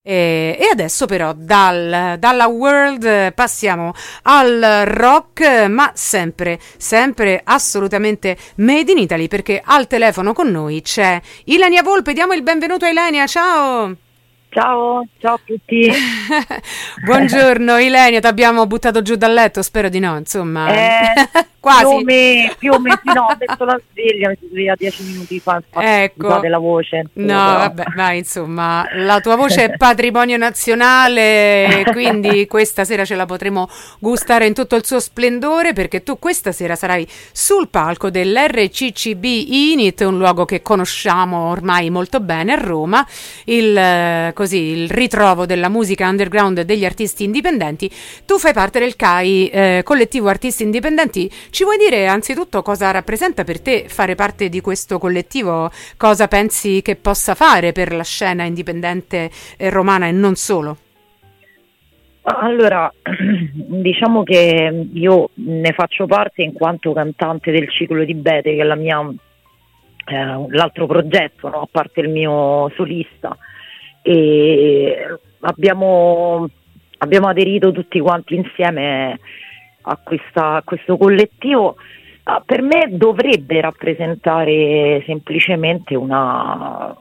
E adesso però dalla world passiamo al rock, ma sempre assolutamente made in Italy, perché al telefono con noi c'è Ilenia Volpe. Diamo il benvenuto a Ilenia, ciao! Ciao, ciao a tutti. Buongiorno Ilenia, ti abbiamo buttato giù dal letto? Spero di no, insomma. Quasi. Più o meno, sì, no, ho messo la sveglia, mi sono svegliata 10 minuti fa, Ecco. scusate la voce. No, vabbè, ma insomma, la tua voce è patrimonio nazionale, quindi questa sera ce la potremo gustare in tutto il suo splendore, perché tu questa sera sarai sul palco dell'RCCB Init, un luogo che conosciamo ormai molto bene a Roma, il ritrovo della musica underground degli artisti indipendenti. Tu fai parte del CAI, collettivo artisti indipendenti. Ci vuoi dire anzitutto cosa rappresenta per te fare parte di questo collettivo? Cosa pensi che possa fare per la scena indipendente romana e non solo? Allora, diciamo che io ne faccio parte in quanto cantante del Ciclo di Bete, che è l'altro progetto, no? A parte il mio solista, e abbiamo aderito tutti quanti insieme a questo collettivo. Per me dovrebbe rappresentare semplicemente uno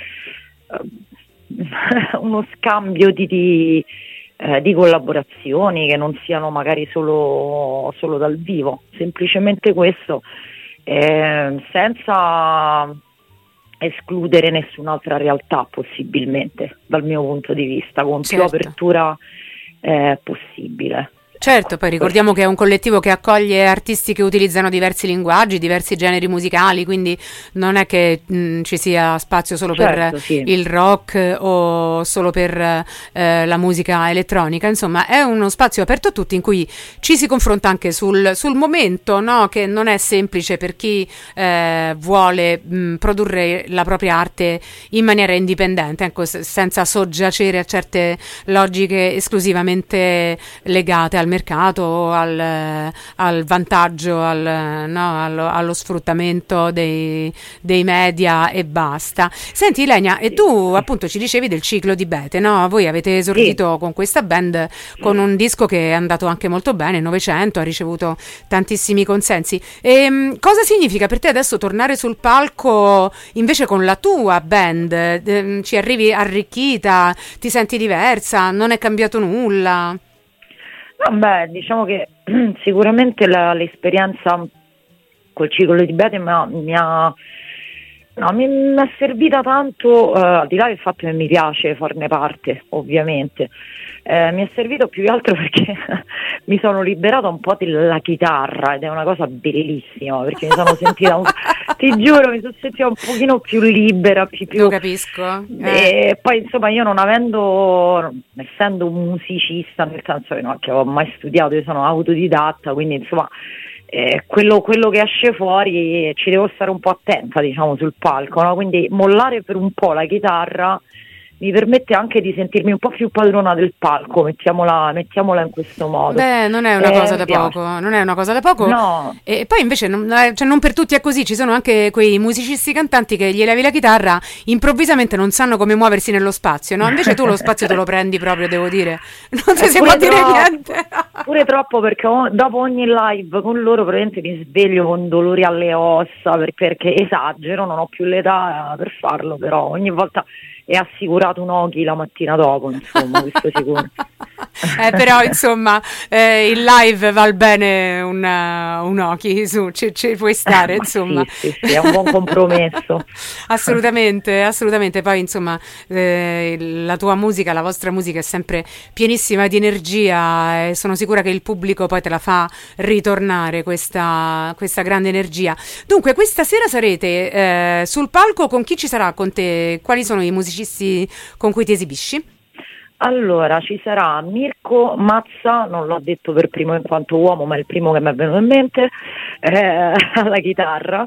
scambio di collaborazioni che non siano magari solo dal vivo, semplicemente questo, senza escludere nessun'altra realtà possibilmente, dal mio punto di vista, con più apertura possibile. Certo, poi ricordiamo che è un collettivo che accoglie artisti che utilizzano diversi linguaggi, diversi generi musicali, quindi non è che ci sia spazio solo per il rock o solo per la musica elettronica. Insomma, è uno spazio aperto a tutti in cui ci si confronta anche sul momento, no? Che non è semplice per chi vuole produrre la propria arte in maniera indipendente, ecco, senza soggiacere a certe logiche esclusivamente legate al mercato, al vantaggio, allo sfruttamento dei media e basta. Senti Ilenia, e tu appunto ci dicevi del Ciclo di Bete, no? Voi avete esordito con questa band con un disco che è andato anche molto bene, 900, ha ricevuto tantissimi consensi. E cosa significa per te adesso tornare sul palco invece con la tua band? Ci arrivi arricchita, ti senti diversa, non è cambiato nulla? Vabbè, diciamo che sicuramente l'esperienza col Ciclo di Bete mi è servita tanto, al di là del fatto che mi piace farne parte, ovviamente. Mi è servito più che altro perché mi sono liberata un po' della chitarra, ed è una cosa bellissima, perché mi sono sentita, ti giuro, mi sono sentita un pochino più libera, più... Lo capisco. E poi insomma io essendo un musicista, nel senso che non che ho mai studiato, io sono autodidatta, quindi insomma quello che esce fuori ci devo stare un po' attenta, diciamo, sul palco, no? Quindi mollare per un po' la chitarra mi permette anche di sentirmi un po' più padrona del palco, mettiamola in questo modo. Beh, non è una cosa da poco, non è una cosa da poco. No. E poi invece non per tutti è così, ci sono anche quei musicisti cantanti che gli levi la chitarra, improvvisamente non sanno come muoversi nello spazio, no? Invece tu lo spazio te lo prendi proprio, devo dire. Non si può dire niente. Pure troppo, perché dopo ogni live con loro praticamente mi sveglio con dolori alle ossa, perché esagero, non ho più l'età per farlo, però ogni volta è assicurato un Oki la mattina dopo, insomma, questo sicuro. Però insomma il live val bene un Oki, su, ci puoi stare, insomma. Sì, è un buon compromesso. assolutamente, poi insomma la tua musica, la vostra musica è sempre pienissima di energia e sono sicura che il pubblico poi te la fa ritornare questa grande energia. Dunque questa sera sarete sul palco, con chi ci sarà con te? Quali sono i musicisti con cui ti esibisci? Allora, ci sarà Mirko Mazza, non l'ho detto per primo in quanto uomo, ma è il primo che mi è venuto in mente, alla chitarra,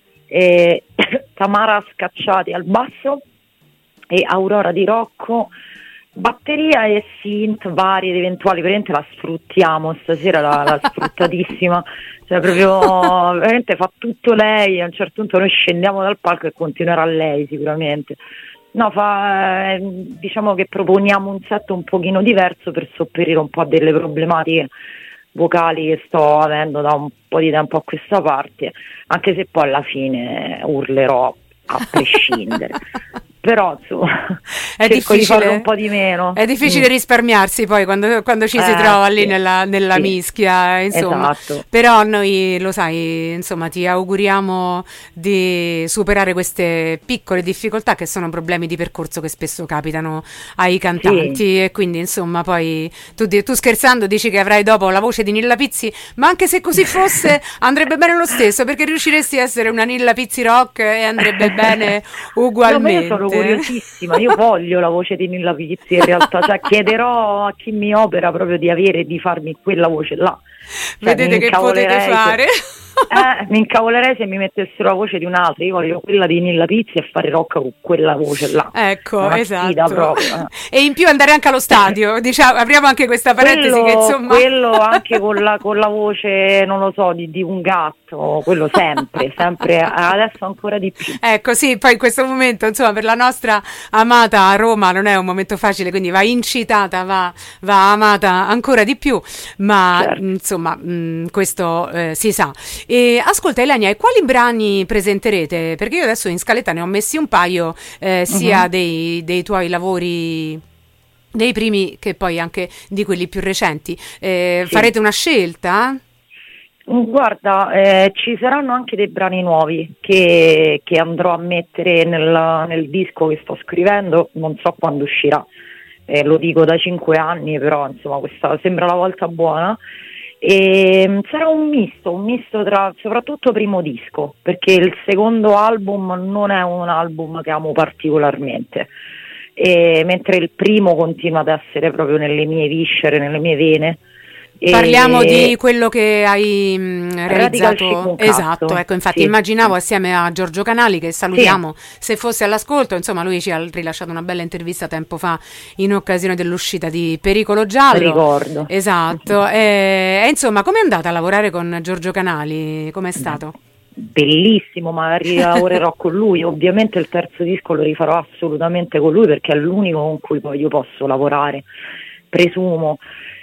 Tamara Scacciati al basso e Aurora Di Rocco, batteria e synth vari ed eventuali. Veramente la sfruttiamo stasera, la sfruttatissima, cioè proprio veramente fa tutto lei. A un certo punto noi scendiamo dal palco e continuerà lei sicuramente. No, diciamo che proponiamo un set un pochino diverso per sopperire un po' a delle problematiche vocali che sto avendo da un po' di tempo a questa parte, anche se poi alla fine urlerò a prescindere. Però insomma è cerco di farlo un po' di meno. È difficile risparmiarsi poi quando ci si trova lì nella sì, mischia, insomma. Esatto. Però noi, lo sai, insomma, ti auguriamo di superare queste piccole difficoltà che sono problemi di percorso che spesso capitano ai cantanti, e quindi insomma poi tu scherzando dici che avrai dopo la voce di Nilla Pizzi, ma anche se così fosse andrebbe bene lo stesso, perché riusciresti a essere una Nilla Pizzi rock e andrebbe bene ugualmente. No, curiosissima, io voglio la voce di Nilla Pizzi in realtà, cioè chiederò a chi mi opera proprio di farmi quella voce là. Cioè, vedete che potete fare. Mi incavolerei se mi mettessero la voce di un'altra. Io voglio quella di Nilla Pizzi e fare rock con quella voce là. Ecco, esatto. E in più andare anche allo stadio, diciamo, apriamo anche questa parentesi che insomma quello anche con la voce, non lo so, di un gatto, quello sempre, adesso ancora di più. Ecco, sì, poi in questo momento, insomma, per la nostra amata Roma non è un momento facile, quindi va incitata, va amata ancora di più, ma certo. Insomma, questo si sa. E ascolta Ilenia, e quali brani presenterete? Perché io adesso in scaletta ne ho messi un paio, sia dei tuoi lavori, dei primi, che poi anche di quelli più recenti. Sì. Farete una scelta? Guarda, ci saranno anche dei brani nuovi che andrò a mettere nel disco che sto scrivendo, non so quando uscirà, lo dico da 5 anni, però insomma questa sembra la volta buona. E sarà un misto tra soprattutto primo disco, perché il secondo album non è un album che amo particolarmente, mentre il primo continua ad essere proprio nelle mie viscere, nelle mie vene. Parliamo di quello che hai realizzato, esatto, ecco, infatti sì. Immaginavo assieme a Giorgio Canali, che salutiamo se fosse all'ascolto, insomma lui ci ha rilasciato una bella intervista tempo fa in occasione dell'uscita di Pericolo Giallo. Ricordo. Esatto, e insomma com'è andata a lavorare con Giorgio Canali, com'è stato? Bellissimo, ma rilavorerò con lui, ovviamente il terzo disco lo rifarò assolutamente con lui perché è l'unico con cui poi io posso lavorare, presumo.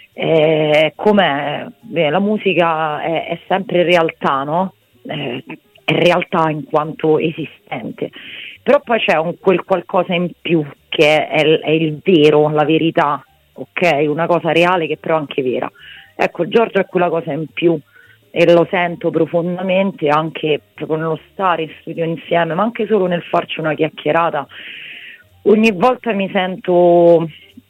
Com'è? La musica è sempre realtà, no? È realtà in quanto esistente, però poi c'è quel qualcosa in più che è il vero, la verità, ok? Una cosa reale che però è anche vera. Ecco, Giorgio è quella cosa in più e lo sento profondamente anche proprio nello stare in studio insieme, ma anche solo nel farci una chiacchierata. Ogni volta mi sento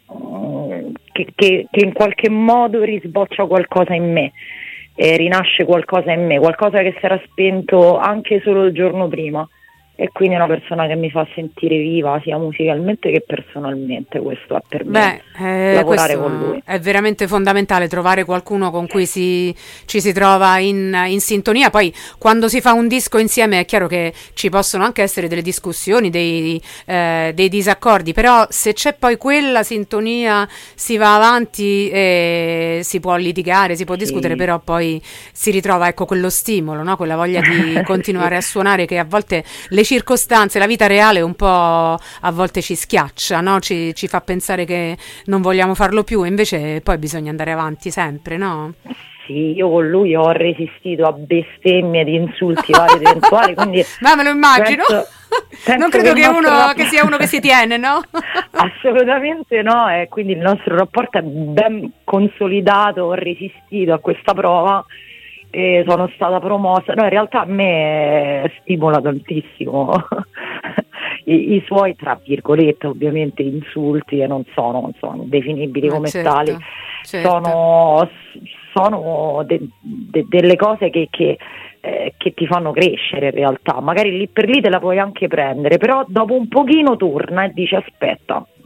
che in qualche modo risboccia qualcosa in me, rinasce qualcosa in me, qualcosa che si era spento anche solo il giorno prima, e quindi è una persona che mi fa sentire viva sia musicalmente che personalmente. Questo è per me lavorare con lui. È veramente fondamentale trovare qualcuno con cui ci si trova in sintonia. Poi quando si fa un disco insieme è chiaro che ci possono anche essere delle discussioni, dei disaccordi, però se c'è poi quella sintonia si va avanti, si può litigare, si può discutere, però poi si ritrova, ecco, quello stimolo, no? Quella voglia di continuare a suonare, che a volte le circostanze, la vita reale un po' a volte ci schiaccia, no? Ci fa pensare che non vogliamo farlo più, invece poi bisogna andare avanti sempre, no? Sì, io con lui ho resistito a bestemmie di insulti vari ed eventuali, quindi ma me lo immagino. Penso non credo che sia uno che si tiene, no? Assolutamente no, e quindi il nostro rapporto è ben consolidato, ho resistito a questa prova e sono stata promossa. No, in realtà a me stimola tantissimo i suoi, tra virgolette, ovviamente insulti, e non sono definibili come tali, certo. sono delle cose che ti fanno crescere in realtà. Magari lì per lì te la puoi anche prendere, però dopo un pochino torna e dici aspetta,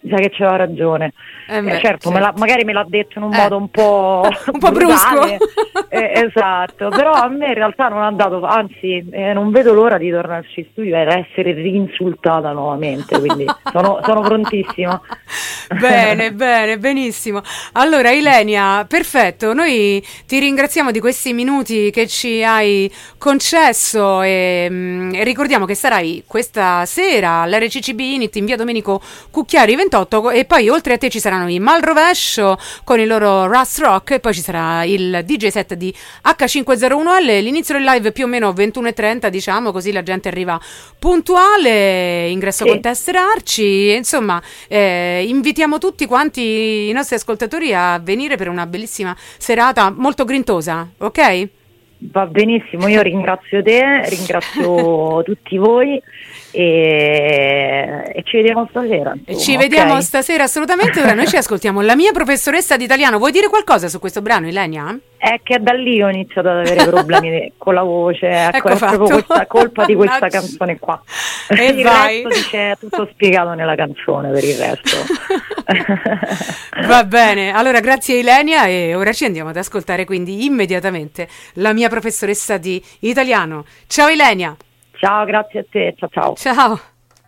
mi sa che c'aveva ragione. Certo, magari me l'ha detto in un modo un po' un po' brusco. Esatto, però a me in realtà non ha dato, anzi non vedo l'ora di tornarci in studio ed essere rinsultata nuovamente, quindi sono prontissima. Bene, benissimo. Allora Ilenia, perfetto, noi ti ringraziamo di questi minuti che ci hai concesso e ricordiamo che sarai questa sera all'RCCB Init in via Domenico Cucchiari 28 e poi oltre a te ci saranno i Malrovescio con il loro Rust Rock e poi ci sarà il DJ set di H501L, l'inizio del live più o meno 21:30, diciamo, così la gente arriva puntuale, ingresso con tessera Arci, insomma invitiamo tutti quanti i nostri ascoltatori a venire per una bellissima serata molto grintosa, ok? Va benissimo, io ringrazio te, ringrazio tutti voi e ci vediamo stasera. Insomma, ci vediamo stasera assolutamente. Ora noi ci ascoltiamo La mia professoressa di italiano. Vuoi dire qualcosa su questo brano, Ilenia? È che da lì ho iniziato ad avere problemi con la voce, ecco, è proprio questa colpa di questa canzone qua. E il resto dice tutto spiegato nella canzone per il resto. Va bene, allora grazie Ilenia e ora ci andiamo ad ascoltare quindi immediatamente La mia professoressa di italiano. Ciao Ilenia. Ciao, grazie a te, ciao. Ciao.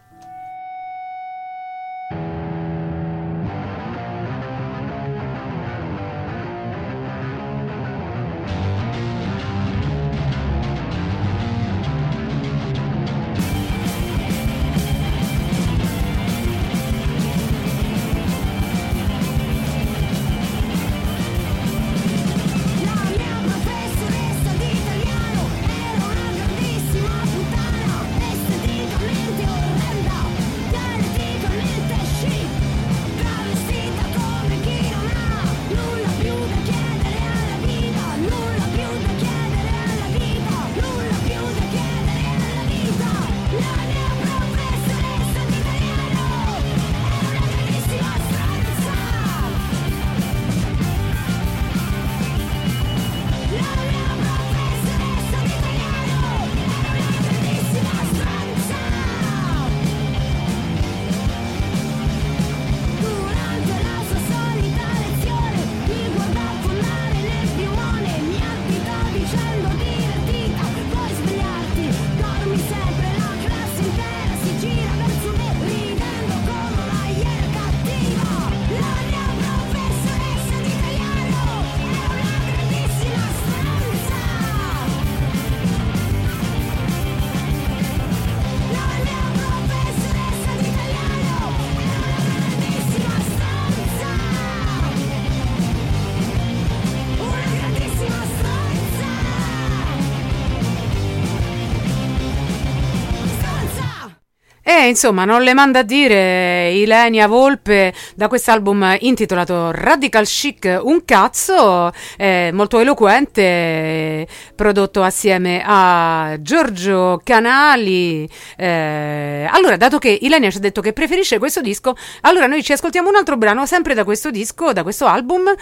Insomma, non le manda a dire Ilenia Volpe da quest'album intitolato Radical Chic, un cazzo, molto eloquente, prodotto assieme a Giorgio Canali. Allora, dato che Ilenia ci ha detto che preferisce questo disco, allora noi ci ascoltiamo un altro brano sempre da questo disco, da questo album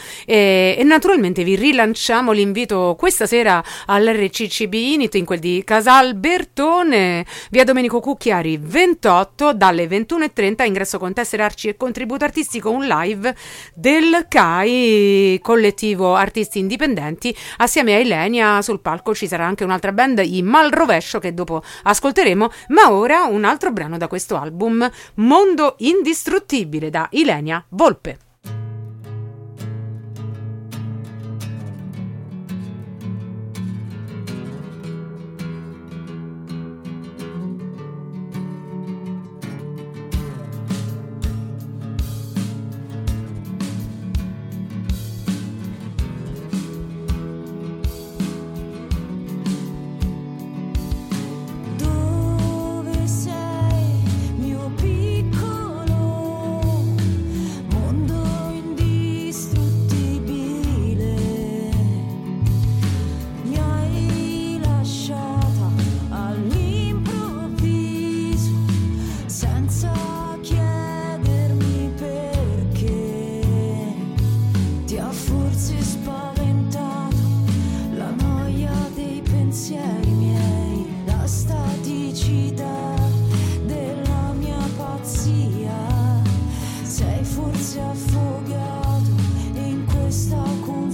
e naturalmente vi rilanciamo l'invito questa sera all'RCCB Init in quel di Casal Bertone, via Domenico Cucchiari 28, dalle 21:30, ingresso con tessere Arci e contributo artistico, un live del CAI, collettivo artisti indipendenti. Assieme a Ilenia sul palco ci sarà anche un'altra band, i Malrovescio, che dopo ascolteremo, ma ora un altro brano da questo album, Mondo Indistruttibile, da Ilenia Volpe. Dove sei, mio piccolo mondo? si è affogato in questa comunità.